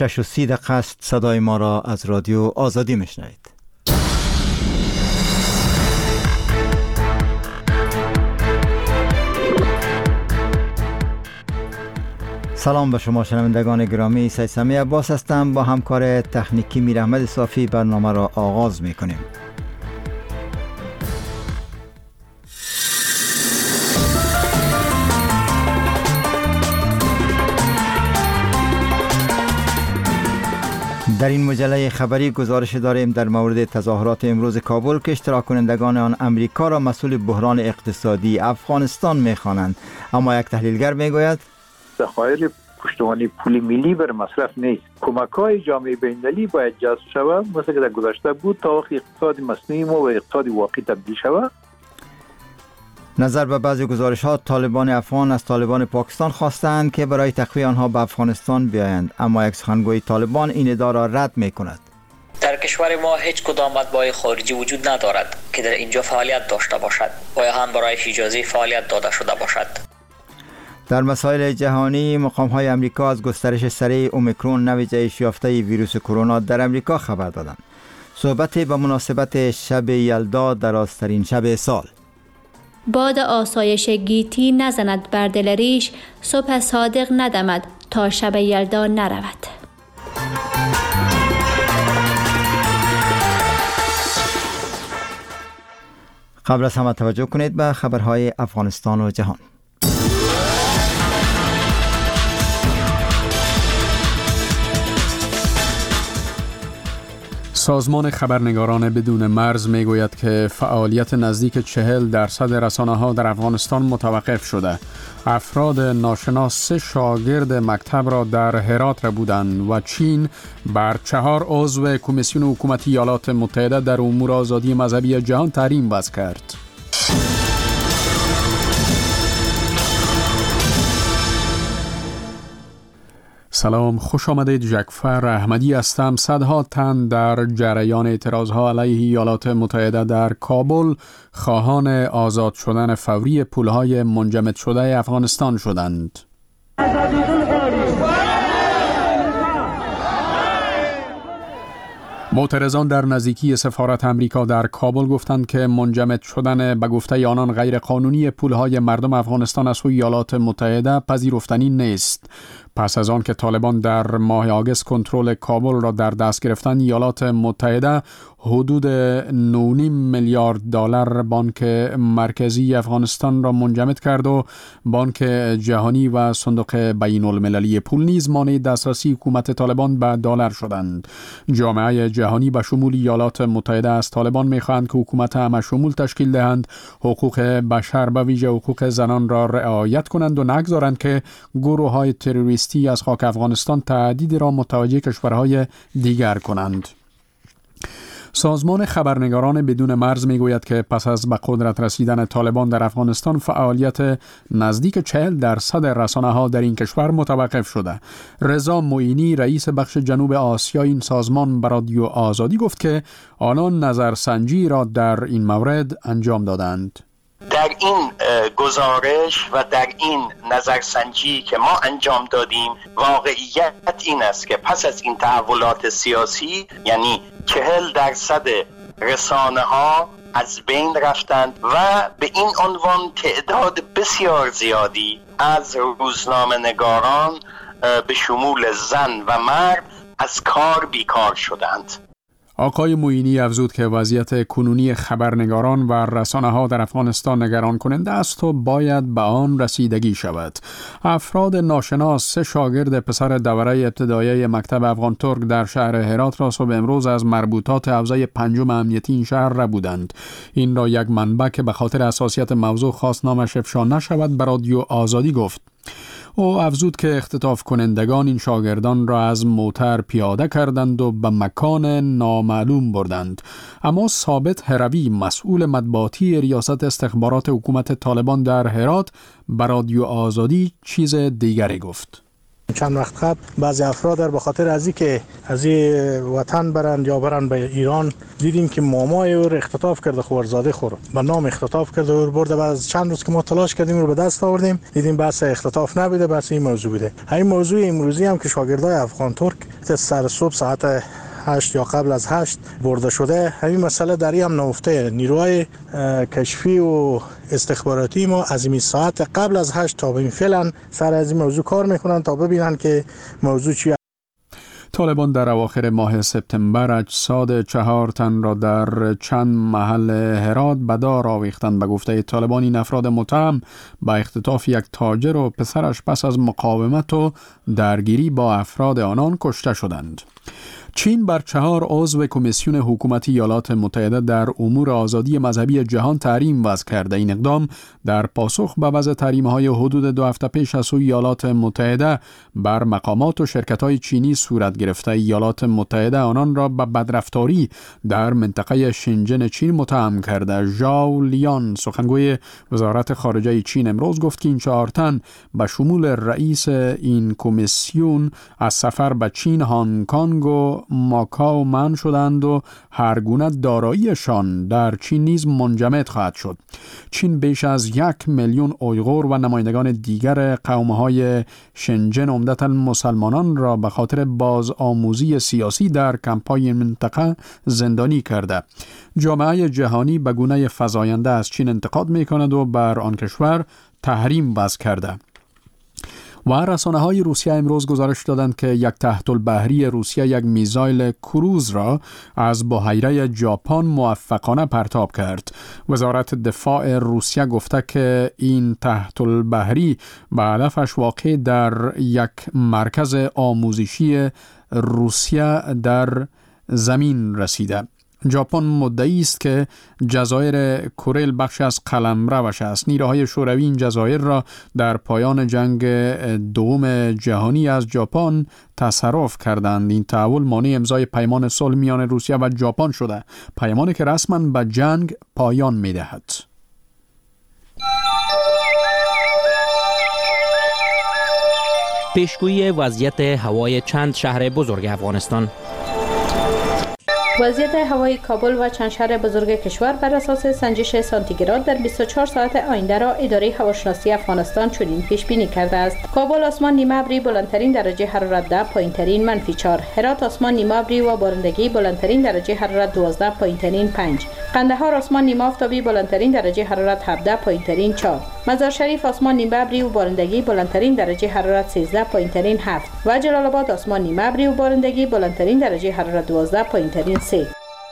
6:30 است. صدای ما را از رادیو آزادی میشنوید. سلام به شما شنوندگان گرامی، سیسمی عباس هستم. با همکار تکنیکی میر احمد صافی برنامه را آغاز میکنیم. در این مجله خبری گزارش داریم در مورد تظاهرات امروز کابل که اشتراک کنندگان آن امریکا را مسئول بحران اقتصادی افغانستان می‌خوانند، اما یک تحلیلگر میگوید ذخایر پشتوانه پول ملی بر مصرف نیست. کمک‌های جامعه بین‌المللی باید جذب شود، مثل که در گذشته بود، تا وقتی اقتصاد مصنوعی ما و اقتصاد واقعی تبدیل شود. نظر به بعضی گزارش‌ها، طالبان افغان از طالبان پاکستان خواستند که برای تخفیف آنها به افغانستان بیایند، اما یک سخنگوی طالبان این ادعا را رد می‌کند. در کشور ما هیچ کدام مطبوعات خارجی وجود ندارد که در اینجا فعالیت داشته باشد و یا هم برای اجازه فعالیت داده شده باشد. در مسائل جهانی، مقام‌های امریکا از گسترش سریع اومیکرون نوع جهش یافته ویروس کرونا در امریکا خبر دادند. صحبت به مناسبت شب یلدا، درازترین شب سال. باد آسایش گیتی نزند بر دل ریش، صبح صادق ندمد تا شب یلدا نرود. قبل از همه توجه کنید به خبرهای افغانستان و جهان. سازمان خبرنگاران بدون مرز میگوید که فعالیت نزدیک 40% رسانه‌ها در افغانستان متوقف شده. افراد ناشناس 3 شاگرد مکتب را در هرات ربودند و چین بر 4 عضو کمیسیون حکومتی ایالات متحده در امور آزادی مذهبی جهان تحریم وضع کرد. سلام، خوش آمدید. جعفر احمدی هستم. صدها تن در جریان اعتراضها علیه ایالات متحده در کابل خواهان آزاد شدن فوری پولهای منجمد شده افغانستان شدند. معترضان در نزدیکی سفارت امریکا در کابل گفتند که منجمد شدن به گفته آنان غیر قانونی پولهای مردم افغانستان از سوی ایالات متحده پذیرفتنی نیست. پس از آن که طالبان در ماه آگوست کنترل کابل را در دست گرفتند، ایالات متحده حدود 9.5 میلیارد دلار بانک مرکزی افغانستان را منجمد کرد و بانک جهانی و صندوق بین المللی پول نیز مانع دسترسی حکومت طالبان به دلار شدند. جامعه جهانی به شمول ایالات متحده از طالبان می‌خواهند که حکومت همه شمول تشکیل دهند، حقوق بشر به ویژه حقوق زنان را رعایت کنند و نگذارند که گروه‌های تروریستی از خاک افغانستان تهدید را متوجه کشورهای دیگر کنند. سازمان خبرنگاران بدون مرز میگوید که پس از به قدرت رسیدن طالبان در افغانستان فعالیت نزدیک 40% رسانه‌ها در این کشور متوقف شده. رضا معینی، رئیس بخش جنوب آسیا این سازمان، به رادیو آزادی گفت که آنان نظرسنجی را در این مورد انجام دادند. در این گزارش و در این نظرسنجی که ما انجام دادیم، واقعیت این است که پس از این تحولات سیاسی، یعنی 40% رسانه ها از بین رفتند و به این عنوان تعداد بسیار زیادی از روزنامه نگاران به شمول زن و مرد از کار بیکار شدند. آقای معینی افزود که وضعیت کنونی خبرنگاران و رسانه‌ها در افغانستان نگران کننده است و باید به آن رسیدگی شود. افراد ناشناس 3 شاگرد پسر دوره ابتدایی مکتب افغان ترک در شهر هرات را صبح امروز از مربوطات حوزه 5 امنیتی این شهر ربودند. این را یک منبع که به خاطر حساسیت موضوع خواست نامش افشا نشود به رادیو آزادی گفت. او افزود که اختطاف کنندگان این شاگردان را از موتر پیاده کردند و به مکان نامعلوم بردند. اما ثابت هروی، مسئول مطبوعاتی ریاست استخبارات حکومت طالبان در هرات، به رادیو آزادی چیز دیگری گفت. چند وقت قبل بعضی افراد در بخاطر از اینکه از وطن برند یا برند به ایران دیدیم که مامای او اختطاف کرده، خوارزاده خور به نام اختطاف کرده و برده. بعد از چند روز که ما تلاش کردیم رو به دست آوردیم، دیدیم بحث اختطاف نبوده، بحث این موضوع بوده. همین موضوع امروزی هم که شاگردای افغان ترک سر صبح ساعت 8 یا قبل از 8 برده شده، همین مسئله در این هم نهفته. نیروهای کشفی و استخباراتی ما از این ساعت قبل از 8 تا به فعلا سر از این موضوع کار میکنن تا ببینن که موضوع چیه. طالبان در اواخر ماه سپتامبر اجساد 4 تن را در چند محل هرات به دار آویختند. به گفته طالبان این افراد متهم به اختطاف یک تاجر و پسرش پس از مقاومت و درگیری با افراد آنان کشته شدند. چین بر 4 عضو کمیسیون حکومتی ایالات متحده در امور آزادی مذهبی جهان تحریم وضع کرده. این اقدام در پاسخ به وضع تحریم‌های حدود 2 هفته پیش از سوی ایالات متحده بر مقامات و شرکت‌های چینی صورت گرفته. ایالات متحده آنان را به بدرفتاری در منطقه شنجن چین متهم کرده. ژائو لیان سخنگوی وزارت خارجه چین امروز گفت که این 4 تن به شمول رئیس این کمیسیون از سفر به چین، هنگ کنگ و ماکائو منع شدند و هر گونه داراییشان در چین نیز منجمد خواهد شد. چین بیش از 1 میلیون اویغور و نمایندگان دیگر قوم‌های شنجن عمدتاً مسلمانان را به خاطر بازآموزی سیاسی در کمپ‌های منطقه زندانی کرده. جامعه جهانی به گونه فزاینده از چین انتقاد می‌کند و بر آن کشور تحریم وضع کرده. و رسانه‌های روسیه امروز گزارش دادند که یک تحت البحری روسیه یک میزایل کروز را از بحیره ژاپن موفقانه پرتاب کرد. وزارت دفاع روسیه گفته که این تحت البحری به هدفش واقع در یک مرکز آموزشی روسیه در زمین رسیده. ژاپن مدعی است که جزایر کوریل بخش از قلمروش است. نیروهای شوروی این جزایر را در پایان جنگ دوم جهانی از ژاپن تصرف کردند. این تحول مانع امضای پیمان صلح میان روسیه و ژاپن شده، پیمانی که رسما به جنگ پایان می‌دهد. پیشگویی وضعیت هوای چند شهر بزرگ افغانستان. وضعیت هوای کابل و چند شهر بزرگ کشور بر اساس سنجش سانتیگراد در 24 ساعت آینده را اداره هواشناسی افغانستان چنین پیش بینی کرده است: کابل آسمان نیمه ابری، بلندترین درجه حرارت 10، پایینترین -4. هرات آسمان نیمه ابری و بارندگی، بلندترین درجه حرارت 12، پایینترین 5. قندهار آسمان نیمه آفتابی، بلندترین درجه حرارت 17، پایینترین 4. مزار شریف آسمان نیمه ابری و بارندگی، بلندترین درجه حرارت 13، پایینترین 7. و جلال آباد آسمان نیمه ابری و بارندگی، بلندترین درجه حرارت 12، پایینترین 3.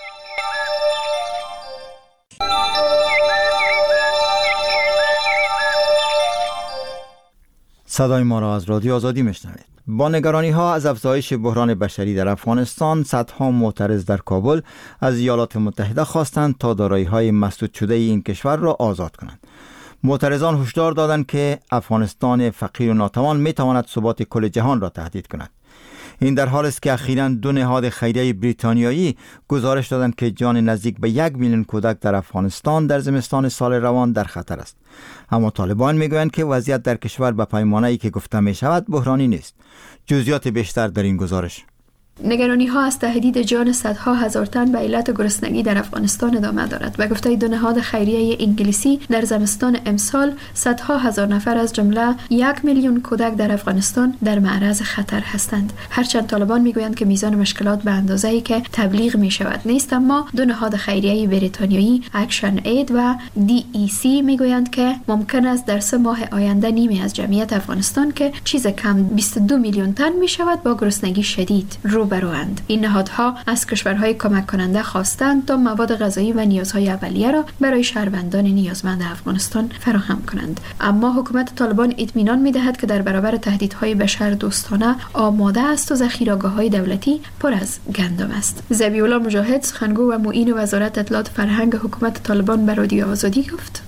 صدای ما را از رادیو آزادی میشنوید. با نگرانی ها از افزایش بحران بشری در افغانستان، صدها معترض در کابل از ایالات متحده خواستند تا دارایی های مسدود شده این کشور را آزاد کنند. معترضان هشدار دادند که افغانستان فقیر و ناتوان می تواند ثبات کل جهان را تهدید کند. این در حالی است که اخیراً 2 نهاد خیریه بریتانیایی گزارش دادند که جان نزدیک به 1 میلیون کودک در افغانستان در زمستان سال روان در خطر است. اما طالبان میگویند که وضعیت در کشور به پیمانه‌ای که گفته می شود بحرانی نیست. جزئیات بیشتر در این گزارش. نگرانی ها از تهدید جان صدها هزار تن به علت گرسنگی در افغانستان ادامه دارد. به گفته 2 نهاد خیریه انگلیسی، در زمستان امسال صدها هزار نفر از جمله 1 میلیون کودک در افغانستان در معرض خطر هستند. هرچند طالبان میگویند که میزان مشکلات به اندازه‌ای که تبلیغ می شود نیست، اما 2 نهاد خیریه بریتانیایی اکشن اید و DEC میگویند که ممکن است در 3 ماه آینده نیمی از جمعیت افغانستان که چیز کم 22 میلیون تن می شود با گرسنگی شدید روبروند. این نهادها از کشورهای کمک کننده خواستند تا مواد غذایی و نیازهای اولیه را برای شهروندان نیازمند افغانستان فراهم کنند. اما حکومت طالبان اطمینان می‌دهد که در برابر تهدیدهای بشر دوستانه آماده است و ذخیره‌گاه‌های دولتی پر از گندم است. ذبیح الله مجاهد، سخنگو و معین وزارت اطلاعات فرهنگ حکومت طالبان به رادیو آزادی گفت: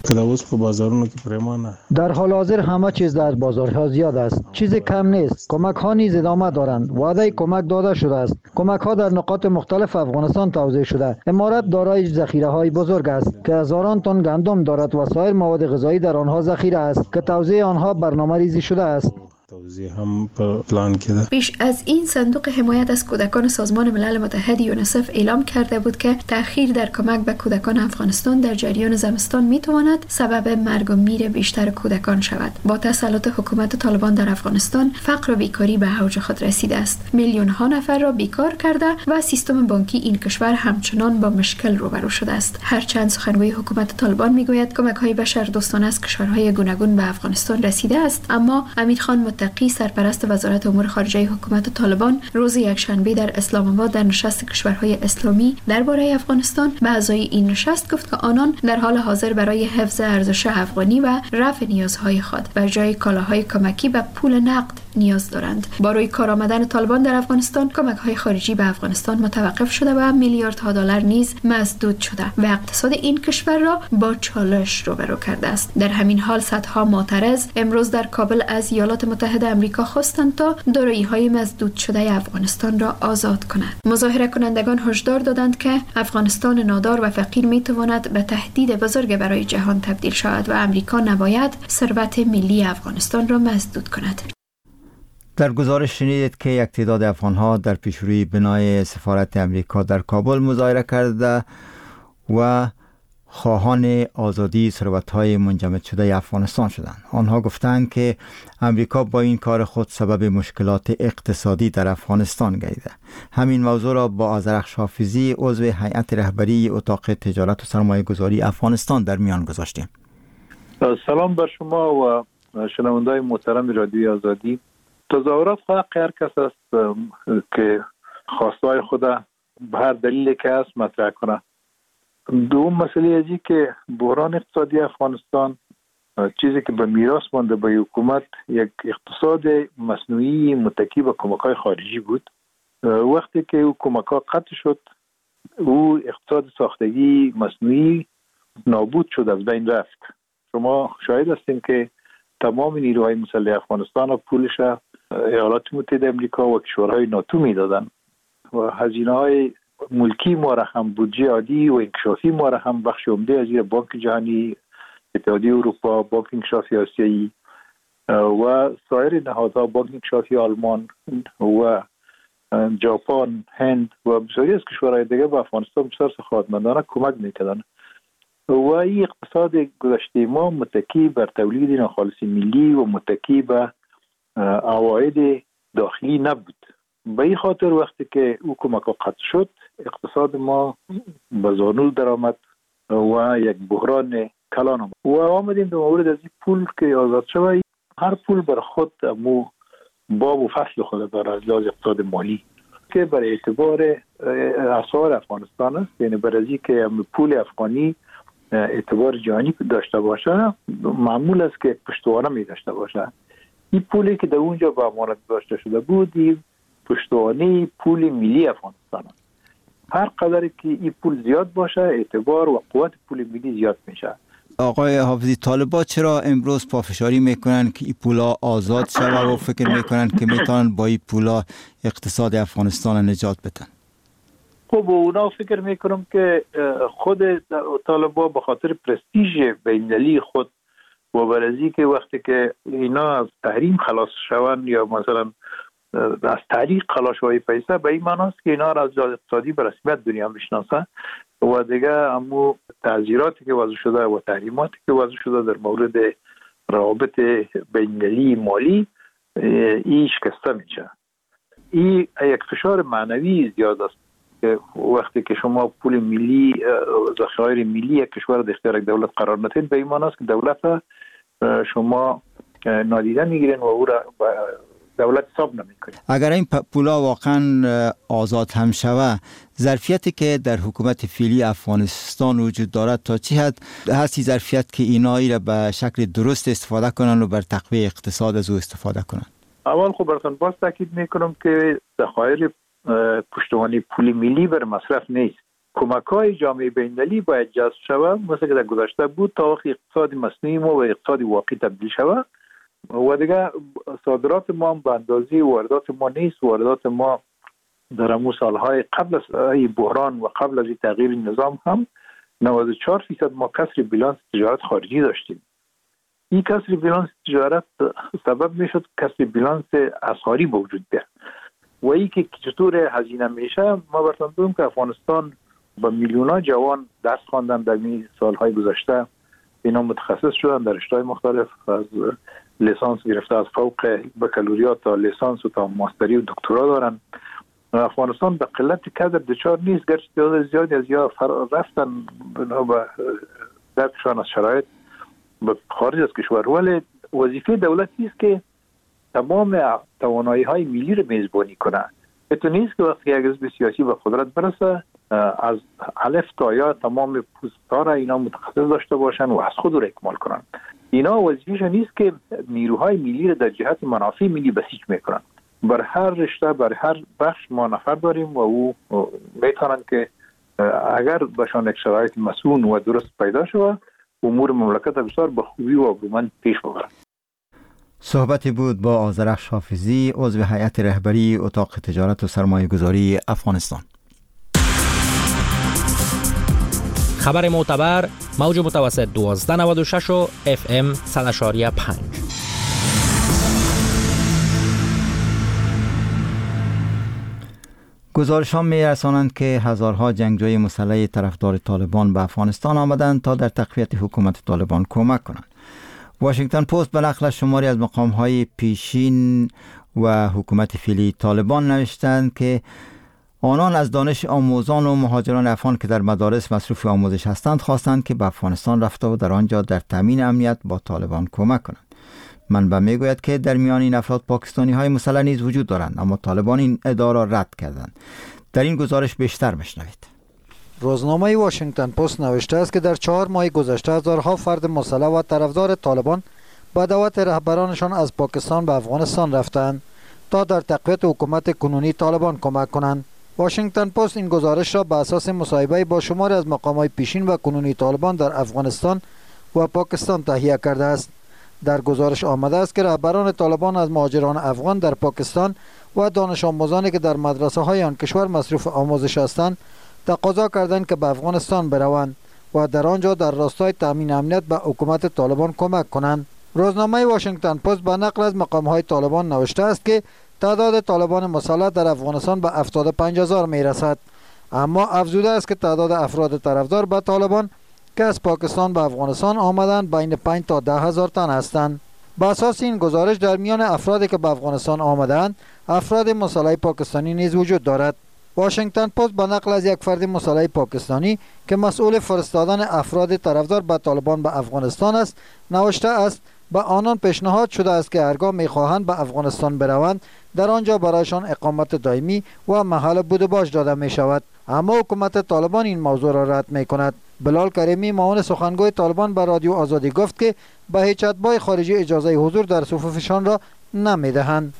در حال حاضر همه چیز در بازارها زیاد است، چیزی کم نیست. کمک‌ها نیز ادامه دارند. وعده کمک داده شده است. کمک‌ها در نقاط مختلف افغانستان توزیع شده. امارات دارای ذخیره‌های بزرگ است که هزاران تن گندم دارد و سایر مواد غذایی در آنها ذخیره است که توزیع آنها برنامه‌ریزی شده است. توزیع هم پلان کرده. پیش از این صندوق حمایت از کودکان سازمان ملل متحد یونیسف اعلام کرده بود که تأخیر در کمک به کودکان افغانستان در جریان زمستان میتواند سبب مرگ و میر بیشتر کودکان شود. با تسلط حکومت طالبان در افغانستان فقر و بیکاری به اوج خود رسیده است. میلیون ها نفر را بیکار کرده و سیستم بانکی این کشور همچنان با مشکل روبرو شده است. هرچند سخنگوی حکومت طالبان میگوید کمک‌های بشردوستانه از کشورهای گوناگون به افغانستان رسیده است، اما امیرخان متقی سرپرست وزارت امور خارجه حکومت طالبان روز یکشنبه در اسلام آباد در نشست کشورهای اسلامی درباره افغانستان به اعضای این نشست گفت که آنان در حال حاضر برای حفظ ارزش افغانی و رفع نیازهای خود بر جای کالاهای کمکی به پول نقد نیاز دارند. با روی کار آمدن طالبان در افغانستان کمک‌های خارجی به افغانستان متوقف شده و میلیاردها دلار نیز مسدود شده و اقتصاد این کشور را با چالش روبرو کرده است. در همین حال صدها معترض امروز در کابل از ایالات متحده آمریکا خواستند تا دارایی‌های مسدود شده افغانستان را آزاد کند. مظاهره کنندگان هشدار دادند که افغانستان نادار و فقیر می‌تواند به تهدید بزرگ برای جهان تبدیل شود و آمریکا نباید ثروت ملی افغانستان را مسدود کند. در گزارش شنیدید که یک تعداد افغان‌ها در پیشروی بنای سفارت امریکا در کابل مظاهره کرده و خواهان آزادی ثروت‌های منجمد شده افغانستان شدند. آنها گفتند که امریکا با این کار خود سبب مشکلات اقتصادی در افغانستان گردیده. همین موضوع را با آذرخش حافظی عضو هیئت رهبری اتاق تجارت و سرمایه‌گذاری افغانستان در میان گذاشتیم. سلام بر شما و شنوندگان محترم رادیوی آزادی. تظاهرات حق هر کس است که خواستهای خود به هر دلیلی که هست مطرح کنه. دوم مسئله ازی که بحران اقتصادی افغانستان چیزی که به میراث مانده به حکومت یک اقتصاد مصنوعی متکی به کمک‌های خارجی بود. وقتی که او کمک‌ها قطع شد، او اقتصاد ساختگی مصنوعی نابود شد، از بین رفت. شما شاهد هستین که تمام نیروهای مسلح افغانستان و پولش ایالات متحده آمریکا و کشورهای ناتو میدادن و هزینه‌های ملکی ما را هم بودجه عادی و انکشافی ما را هم بخش عمده از زیر بانک جهانی، اتحادیه اروپا، بانک انکشافی آسیایی و سایر نهادها، بانک انکشافی آلمان و ژاپن، هند و بسیاری از کشورهای دیگر به افغانستان بسیار سخاوتمندانه کمک میکردن و این اقتصاد گذشته ما متکی بر تولید ناخالص ملی و متکی به عواید داخلی نبود. به این خاطر وقتی که او کمک قطع شد، اقتصاد ما به زانو درآمد و یک بحران کلان آمد و آمدیم در مورد از این پول که آزاد شد. هر پول بر خود مو باب و فصل خود داره از لحاظ اقتصاد مالی که برای اعتبار اسعار افغانستان است، یعنی برای که پول افغانی اعتبار جهانی داشته باشه معمول است که پشتوانه می داشته باشه. این پولی که در اونجا به امانت داشته شده بود پشتوانه پول ملی افغانستان است. هر قدر که این پول زیاد باشه اعتبار و قوت پول ملی زیاد میشه. آقای حافظی، طالبان چرا امروز پافشاری میکنن که این پولا آزاد شود و فکر میکنن که میتونن با این پولا اقتصاد افغانستان نجات بدن؟ خب اونا فکر میکنم که خود طالبان به خاطر پرستیژ بین‌المللی خود و برازی که وقتی که اینا از تحریم خلاص شوند یا مثلا از طریق خلاص شوی پیسه، به این معنی است که اینا را از لحاظ اقتصادی به رسمیت دنیا میشناسن و دیگه امو تعزیراتی که وضع شده و تحریماتی که وضع شده در مورد روابط بین‌المللی مالی این شکسته میشه. این یک فشار معنوی زیاد است که وقتی که شما پول ملی، ذخایر ملی یک کشور در اختیار یک دولت قرار ندید، به این معنی است که دولت شما نادیده میگیرین و او را دولت حساب نمیکنه. اگر این پولا واقعا آزاد هم شوه، ظرفیتی که در حکومت فعلی افغانستان وجود دارد تا چه حد هستی ظرفیت که اینا را به شکل درست استفاده کنن و بر تقویت اقتصاد از او استفاده کنن؟ اول خب براتون باز تاکید میکنم که ذخایر پشتوانه پول ملی بر مصرف نیست. کمک‌های جامعه بین‌المللی باید جذب شود، مثل که در گذشته بود، تا وقتی اقتصاد مصنوعی ما و اقتصاد واقعی تبدیل شود و دیگه صادرات ما به اندازه واردات ما نیست. واردات ما در امو سالهای قبل از این بحران و قبل از این تغییر نظام هم 94% ما کسر بیلانس تجارت خارجی داشتیم. این کسر بیلانس تجارت سبب میشد کسر بیلانس اسعاری به وجود بیاد و ای که چطور هزینه میشه. ما براتون بگم که افغانستان با میلیون‌ها جوان درس خواندن در این سالهای گذشته، اینا متخصص شدن در رشته‌های مختلف، از لیسانس گرفته از فوق بکالوریات تا لیسانس و تا ماستری و دکترا دارن. افغانستان به قلت کادر دچار نیست، گرچه تعداد زیادی از یا رفتن بنا به درکشان از شرایط به خارج از کشور، ولی وظیفه دولتی است که تمام توانایی‌های ملی رو میزبانی کنه. تو نیست که وقتی یک حزب سیاسی به قدرت برسه از الف تا یا تمام پست‌ها را اینا متخصص داشته باشن و از خود رو اکمال کنن. اینا وظیفه‌ش نیست که نیروهای ملی را در جهت منافع ملی بسیج میکنن. بر هر رشته، بر هر بخش ما نفر داریم و او میتونن که اگر بهشان یک شرایط مسئول و درست پیدا شود امور مملکت بسیار به خوبی و آبرومند پیش ببرند. صحبتی بود با آذرخش حافظی، عضو هیئت رهبری اتاق تجارت و سرمایه گذاری افغانستان. خبر معتبر موج متوسط 1296 و FM 100.5. گزارش‌ها می‌رسانند که هزارها جنگجوی مسلح طرفدار طالبان به افغانستان آمدند تا در تقویت حکومت طالبان کمک کنند. واشنگتن پست به نقل شماری از مقام‌های پیشین و حکومت فعلی طالبان نوشتند که آنان از دانش آموزان و مهاجران افغان که در مدارس مصروف آموزش هستند خواستند که به افغانستان رفته و در آنجا در تامین امنیت با طالبان کمک کنند. منبع میگوید که در میان این افراد پاکستانی های مسلح نیز وجود دارند، اما طالبان این ادعا را رد کردند. در این گزارش بیشتر بشنوید. روزنامه واشنگتن پست نوشته است که در 4 ماه گذشته هزارها فرد مسلح و طرفدار طالبان با دعوت رهبرانشان از پاکستان به افغانستان رفتند تا در تقویت حکومت کنونی طالبان کمک کنند. واشنگتن پست این گزارش را بر اساس مصاحبه با شماری از مقام‌های پیشین و کنونی طالبان در افغانستان و پاکستان تهیه کرده است. در گزارش آمده است که رهبران طالبان از مهاجران افغان در پاکستان و دانش آموزانی که در مدرسه های آن کشور مصروف آموزش هستند تقاضا کردند که به افغانستان بروند و در آنجا در راستای تامین امنیت به حکومت طالبان کمک کنند. روزنامه واشنگتن پست با نقل از مقام های طالبان نوشته است که تعداد طالبان مسلح در افغانستان به 75,000 می رسد، اما افزوده است که تعداد افراد طرفدار به طالبان که از پاکستان به افغانستان آمدند بین 5 تا 10,000 تن هستند. با اساس این گزارش در میان افرادی که به افغانستان آمدند افراد مسلح پاکستانی نیز وجود دارد. واشنگتن پست با نقل از یک فرد مسلح پاکستانی که مسئول فرستادن افراد طرفدار به طالبان به افغانستان است نوشته است به آنان پیشنهاد شده است که هرگاه می‌خواهند به افغانستان بروند در آنجا برایشان اقامت دائمی و محل بود و باش داده می شود، اما حکومت طالبان این موضوع را رد می کند. بلال کریمی معاون سخنگوی طالبان به رادیو آزادی گفت که به هیچ اتباع خارجی اجازه حضور در صفوفشان را نمیدهند.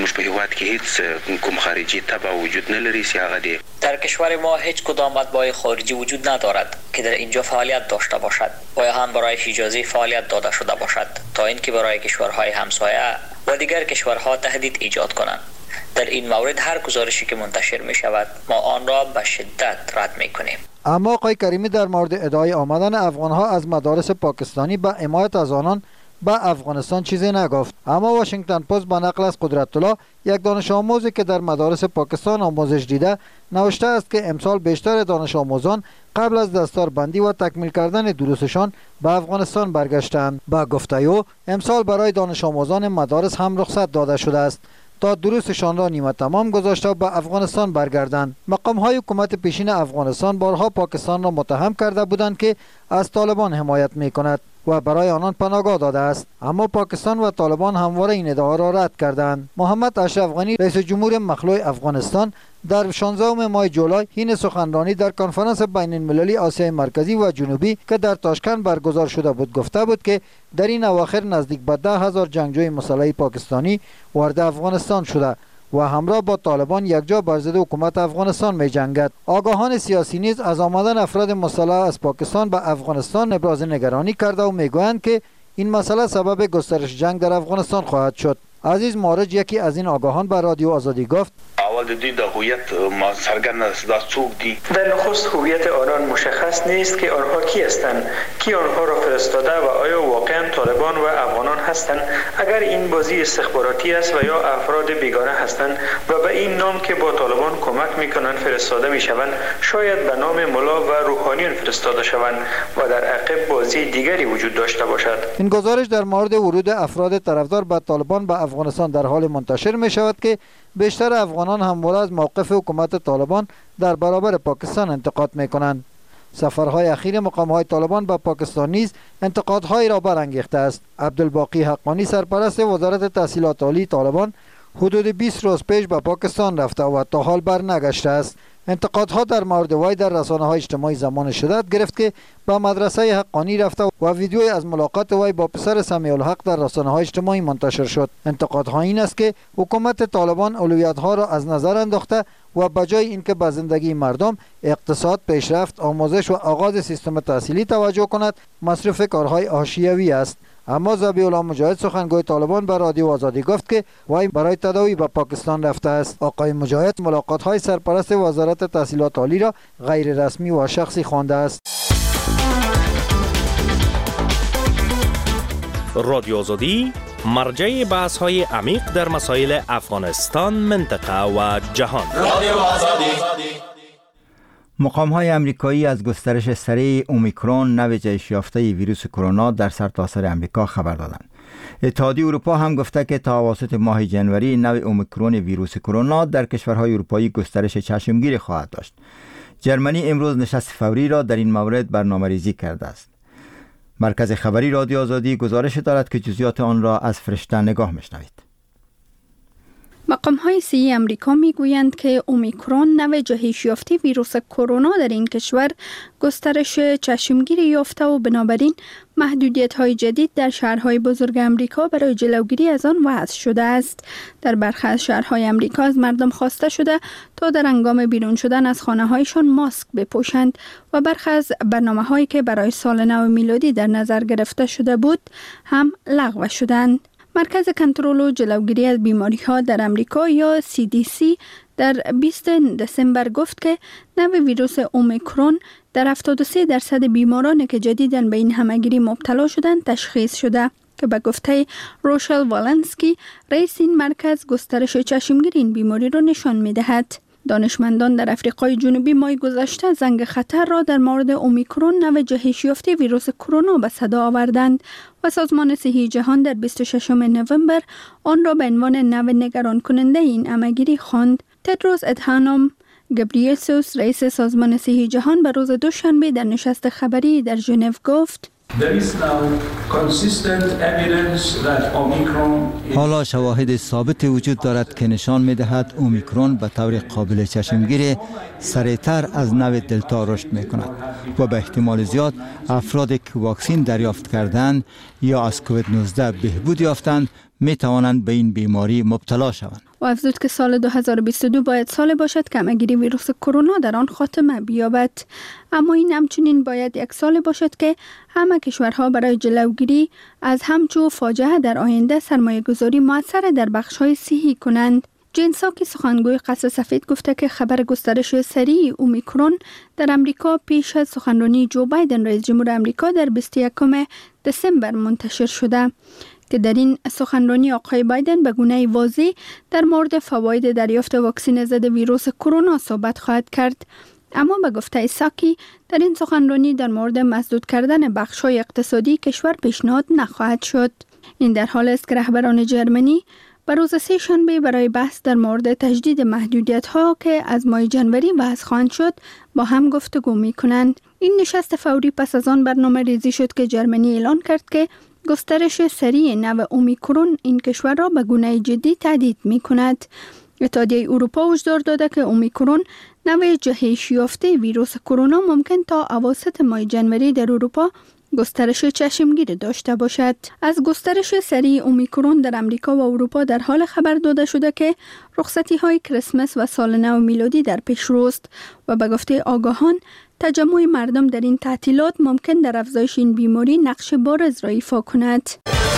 در کشور ما هیچ کدام اتباع خارجی وجود ندارد که در اینجا فعالیت داشته باشد و یا هم برایش اجازه فعالیت داده شده باشد تا اینکه برای کشورهای همسایه و دیگر کشورها تهدید ایجاد کنند. در این مورد هر گزارشی که منتشر می شود ما آن را به شدت رد می کنیم. اما آقای کریمی در مورد ادعای آمدن افغانها از مدارس پاکستانی به حمایت از آنان به افغانستان چیزی نگفت. اما واشنگتن پست با نقل از قدرت الله یک دانش آموزی که در مدارس پاکستان آموزش دیده نوشته است که امسال بیشتر دانش آموزان قبل از دستاربندی و تکمیل کردن دروسشان به افغانستان برگشتند. با گفته او امسال برای دانش آموزان مدارس هم رخصت داده شده است تا دروسشان را نیمه تمام گذاشته و به افغانستان برگردند. مقام‌های حکومت پیشین افغانستان بارها پاکستان را متهم کرده بودند که از طالبان حمایت می‌کند و برای آنان پناهگاه داده است، اما پاکستان و طالبان همواره این ادعا را رد کردند. محمد اشرف غنی رئیس جمهور مخلوع افغانستان در 16 ماه جولای حین سخنرانی در کنفرانس بین المللی آسیای مرکزی و جنوبی که در تاشکند برگزار شده بود گفته بود که در این اواخر نزدیک به 10,000 جنگجوی مسلح پاکستانی وارد افغانستان شده و همراه با طالبان یکجا بر ضد حکومت افغانستان می جنگد. آگاهان سیاسی نیز از آمدن افراد مسلح از پاکستان به افغانستان ابراز نگرانی کرده و میگویند که این مسئله سبب گسترش جنگ در افغانستان خواهد شد. عزیز مارج یکی از این آگاهان به رادیو آزادی گفت اول دوی د هویت ما سرگرد است دا څوک دي. در نخست هویت آنان مشخص نیست که آنها کی هستند، کی آنها را فرستاده و آیا واقعا طالبان و افغانان هستند. اگر این بازی استخباراتی است و یا افراد بیگانه هستند و به این نام که با طالبان کمک میکنند فرستاده میشوند، شاید به نام ملا و روحانیون فرستاده شوند و در عقب بازی دیگری وجود داشته باشد. این گزارش در مورد ورود افراد طرفدار به طالبان به افغانستان در حال منتشر می شود که بیشتر افغانان همواره از موقف حکومت طالبان در برابر پاکستان انتقاد می کنند. سفرهای اخیر مقام‌های طالبان به پاکستان نیز انتقادهایی را برانگیخته است. عبدالباقی حقانی سرپرست وزارت تحصیلات عالی طالبان حدود 20 روز پیش به پاکستان رفته و تا حال برنگشته است. انتقادها در مورد وی در رسانه‌های اجتماعی زمان شدت گرفت که به مدرسه حقانی رفته و ویدیوی از ملاقات وی با پسر سمیع الحق در رسانه‌های اجتماعی منتشر شد. انتقادها این است که حکومت طالبان اولویت‌ها را از نظر انداخته و بجای اینکه به زندگی مردم، اقتصاد، پیشرفت، آموزش و آغاز سیستم تحصیلی توجه کند، مصرف کارهای حاشیوی است. اما ذبیح الله مجاهد سخنگوی طالبان به رادیو آزادی گفت که وی برای تداوی به پاکستان رفته است. آقای مجاهد ملاقات‌های سرپرست وزارت تحصیلات عالی را غیر رسمی و شخصی خوانده است. رادیو آزادی مرجع بحث‌های عمیق در مسائل افغانستان، منطقه و جهان. رادیو آزادی. مقام‌های آمریکایی از گسترش سریع اومیکرون نوع جهش یافته ویروس کرونا در سرتاسر آمریکا خبر دادند. اتحادیه اروپا هم گفته که تا اواسط ماه جنوری نوع اومیکرون ویروس کرونا در کشورهای اروپایی گسترش چشمگیری خواهد داشت. جرمنی امروز نشست فوری را در این مورد برنامه‌ریزی کرده است. مرکز خبری رادیو آزادی گزارش دارد که جزئیات آن را از فرشته نگاه می‌شنوید. مقام‌های صحی آمریکا می‌گویند که اومیکرون نوع جهش یافته ویروس کرونا در این کشور گسترش چشمگیری یافته و بنابراین محدودیت‌های جدید در شهرهای بزرگ آمریکا برای جلوگیری از آن وضع شده است. در برخی از شهرهای آمریکا از مردم خواسته شده تا در هنگام بیرون شدن از خانه‌هایشان ماسک بپوشند و برخی از برنامه‌هایی که برای سال نو میلادی در نظر گرفته شده بود هم لغو شدند. مرکز کنترل و جلوگیری از بیماری‌ها در آمریکا یا CDC در 20 دسامبر گفت که نوع ویروس اومیکرون در 73% بیماران که جدیداً به این همهگیری مبتلا شدند تشخیص شده که به گفته روشل والنسکی رئیس این مرکز گسترش چشمگیری این بیماری را نشان می‌دهد. دانشمندان در افریقای جنوبی ماه گذشته زنگ خطر را در مورد اومیکرون نوع جهش یافته ویروس کرونا به صدا آوردند و سازمان صحی جهان در 26 نوامبر آن را به عنوان نوع نگران کننده این همهگیری خواند. تدروس ادهانوم گبریسوس رئیس سازمان صحی جهان به روز دوشنبه در نشست خبری در ژنو گفت حالا شواهد ثابت وجود دارد که نشان می‌دهد اومیکرون به طور قابل چشمگیر سریعتر از نوع دلتا رشد می‌کند و به احتمال زیاد افرادی که واکسین دریافت کردند یا از کووید 19 بهبود یافتند می‌توانند به این بیماری مبتلا شوند. و افزود که سال 2022 باید سال باشد که همهگیری ویروس کرونا در آن خاتمه بیابد، اما این همچنین باید یک سال باشد که همه کشورها برای جلوگیری از همچو فاجعه در آینده سرمایه گذاری موثر در بخش‌های صحی کنند. جین ساکی سخنگوی قصر سفید گفته که خبر گسترش سریع اومیکرون در امریکا پیش از سخنرانی جو بایدن رئیس جمهور امریکا در 21 دسامبر منتشر شده که در این سخنرانی آقای بایدن به گونه واضح در مورد فواید دریافت واکسن ضد ویروس کرونا صحبت خواهد کرد. اما به گفته ساکی در این سخنرانی در مورد مسدود کردن بخش‌های اقتصادی کشور پیشنهاد نخواهد شد. این در حال است که رهبران جرمنی به روز سه شنبه برای بحث در مورد تجدید محدودیت‌ها که از ماه جنوری وضع خواهند شد با هم گفتگو می‌کنند. این نشست فوری پس از آن برنامه ریزی شد که جرمنی اعلان کرد که گسترش سریع نوع اومیکرون این کشور را به گونه جدی تهدید می‌کند. اتحادیه اروپا هشدار داده که اومیکرون نوع جهش یافته ویروس کرونا ممکن تا اواسط ماه جنوری در اروپا گسترش چشمگیر داشته باشد. از گسترش سریع اومیکرون در امریکا و اروپا در حال خبر داده شده که رخصتی‌های کریسمس و سال نو میلادی در پیش روست و به گفته آگاهان تجمع مردم در این تعطیلات ممکن در افزایش این بیماری نقش بارز را ایفا کند.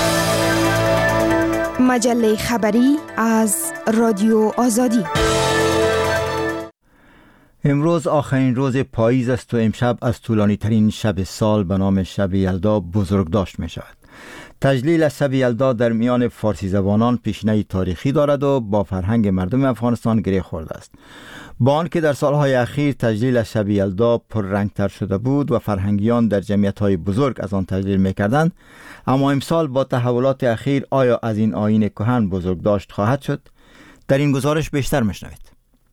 مجله خبری از رادیو آزادی امروز آخرین روز پاییز است و امشب از طولانی ترین شب سال به نام شب یلدا بزرگداشت می شود. تجلیل از شب یلدا در میان فارسی زبانان پیشینه تاریخی دارد و با فرهنگ مردم افغانستان گره خورده است. با آنکه در سالهای اخیر تجلیل از شب یلدا پررنگتر شده بود و فرهنگیان در جمعیت‌های بزرگ از آن تجلیل می‌کردند، اما امسال با تحولات اخیر آیا از این آیین کهن بزرگداشت خواهد شد؟ در این گزارش بیشتر میشنوید.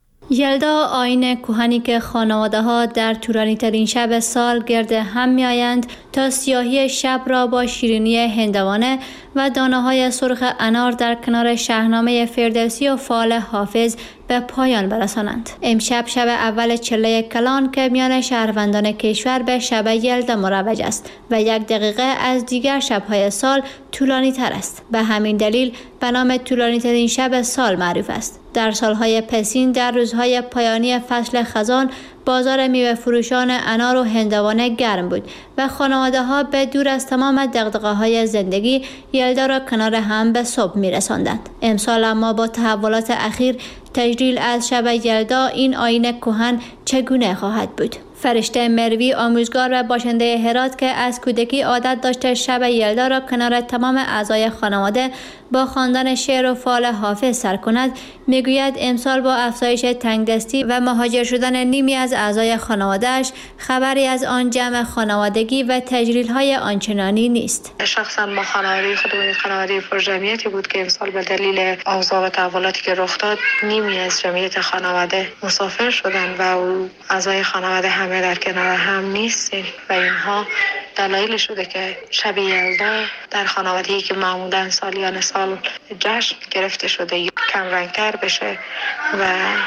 یلدا آیین کهنی که خانواده‌ها در طولانی ترین شب سال گرد هم می‌آیند تا سیاهی شب را با شیرینی هندوانه و دانه‌های سرخ انار در کنار شاهنامه فردوسی و فال حافظ به پایان برسانند. امشب شب اول چله کلان که میان شهروندان کشور به شب یلدا مروج است و 1 دقیقه از دیگر شب‌های سال طولانی تر است. به همین دلیل به نام طولانی ترین شب سال معروف است. در سالهای پسین در روزهای پایانی فصل خزان بازار میوه فروشان انار و هندوانه گرم بود و خانواده‌ها به دور از تمام دغدغه‌های زندگی یلدا را کنار هم به صبح می‌رساندند. امسال اما با تحولات اخیر تجلیل از شب یلدا این آیین کهن چگونه خواهد بود؟ فرشته مروی آموزگار و باشنده هرات که از کودکی عادت داشته شب یلدا را کنار تمام اعضای خانواده با خواندن شعر و فال حافظ سر کند، میگوید امسال با افزایش تنگدستی و مهاجر شدن نیمی از اعضای خانواده‌اش خبری از آن جمع خانوادگی و تجلیل‌های آنچنانی نیست. شخصا ما خانواده پرجمعیتی بود که امسال به دلیل اوضاع و تحولاتی که رخ داد نیمی از جمعیت خانواده مسافر شدند و اعضای خانواده همه در کنار هم نیستیم و اینها دلایل شده که شب یلدا در خانواده‌ای که معمولاً سالیان سال جشن گرفته شده کم رنگتر بشه و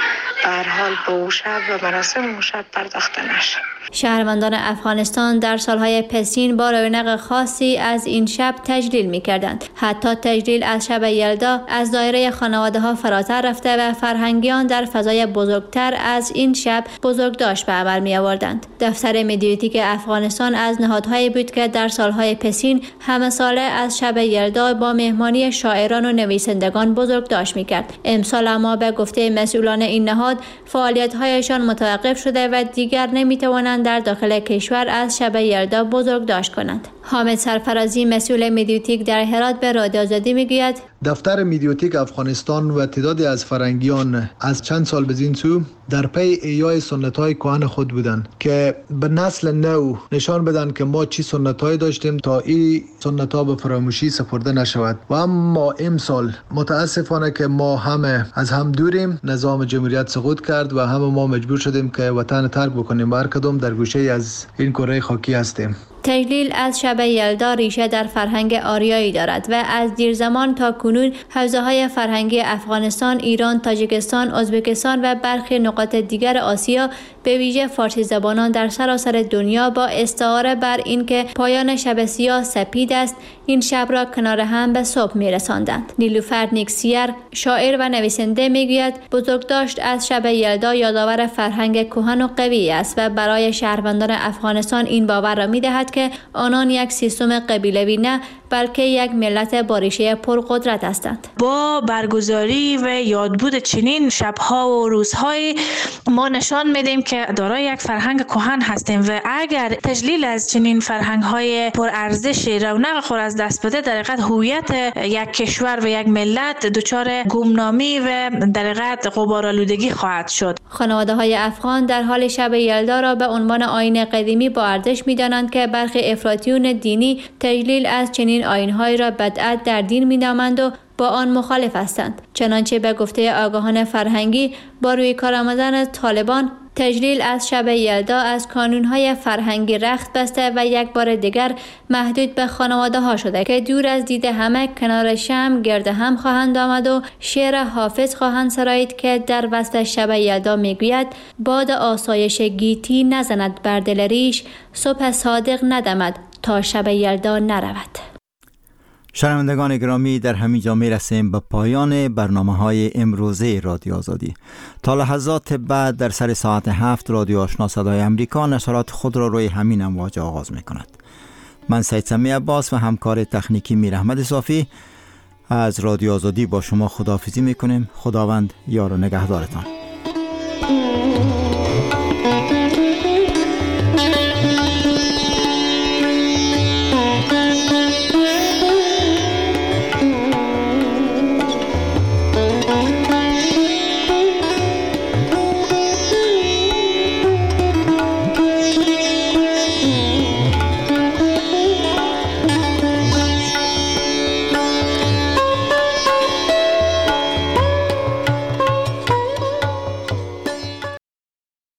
به هر حال به او شب و مراسم اون شب پرداخته نشه. شهروندان افغانستان در سالهای پسین با رونق خاصی از این شب تجلیل می‌کردند. حتی تجلیل از شب یلدا از دایره خانواده‌ها فراتر رفته و فرهنگیان در فضای بزرگتر از این شب بزرگداشت به عمل می‌آوردند. دفتر مدیریتی افغانستان از نهادهایی بود که در سالهای پسین همه ساله از شب یلدا با مهمانی شاعران و نویسندگان بزرگداشت می‌کرد. امسال اما به گفته مسئولان این نهاد فعالیت‌هایشان متوقف شده و دیگر نمی‌توانند در داخل کشور از شب یلدا بزرگداشت کنند. حامد سرفرازی مسئول مدیوتیک در هرات به رادیو آزادی میگوید دفتر مدیوتیک افغانستان و تعدادی از فرنگیان از چند سال به این سو در پی احیای سنت‌های کهن خود بودند که به نسل نو نشان بدن که ما چی سنت‌هایی داشتیم تا این سنت‌ها به فراموشی سپرده نشود. و اما امسال متاسفانه که ما همه از هم دوریم، نظام جمهوریت سقوط کرد و همه ما مجبور شدیم که وطن ترک بکنیم. هر کدام در گوشه از این کره خاکی هستیم. تجلیل از شب یلدا ریشه در فرهنگ آریایی دارد و از دیر زمان تا کنون حوزه‌های فرهنگی افغانستان، ایران، تاجیکستان، ازبکستان و برخی نقاط دیگر آسیا به ویژه فارسی زبانان در سراسر دنیا با استعاره بر اینکه پایان شب سیاه سپید است، این شب را کنار هم به صبح می‌رساندند. نیلوفر نیکسیر، شاعر و نویسنده میگوید بزرگداشت از شب یلدا یادآور فرهنگ کهن و قوی است و برای شهروندان افغانستان این باور را می‌دهد که آنان یک سیستم قبیلوی نه بلکه یک ملت با ریشه پرقدرت هستند. با برگزاری و یادبود چنین شب‌ها و روزهای ما نشان میدیم که دارای یک فرهنگ کهن هستیم و اگر تجلیل از چنین فرهنگ‌های پرارزش رونق خود از دست بده، در حقیقت هویت یک کشور و یک ملت دچار گمنامی و در حقیقت غبارآلودگی خواهد شد. خانواده‌های افغان در حال شب یلدا را به عنوان آیین قدیمی با ارزش می‌دانند که برخی افراطیون دینی تجلیل از چنین آیین‌های را بدعت در دین می‌نامند و با آن مخالف هستند. چنانچه به گفته آگاهان فرهنگی با روی کار آمدن طالبان تجلیل از شب یلدا از کانون‌های فرهنگی رخت بسته و یک بار دیگر محدود به خانواده‌ها شده که دور از دید همه کنار شمع گرد هم خواهند آمد و شعر حافظ خواهند سرایید که در وصف شب یلدا میگوید باد آسایش گیتی نزند بر دل ریش، صبح صادق ندمد تا شب یلدا نرود. شنوندگان گرامی، در همین جا میرسیم به پایان برنامه‌های امروزه رادیو آزادی. تا لحظات بعد در سر ساعت 7 رادیو آشنا صدای امریکا نشرات خود را روی همین امواج آغاز می‌کند. من سید سمی عباس و همکار تکنیکی میر احمد صافی از رادیو آزادی با شما خداحافظی می‌کنیم. خداوند یار و نگهدارتان.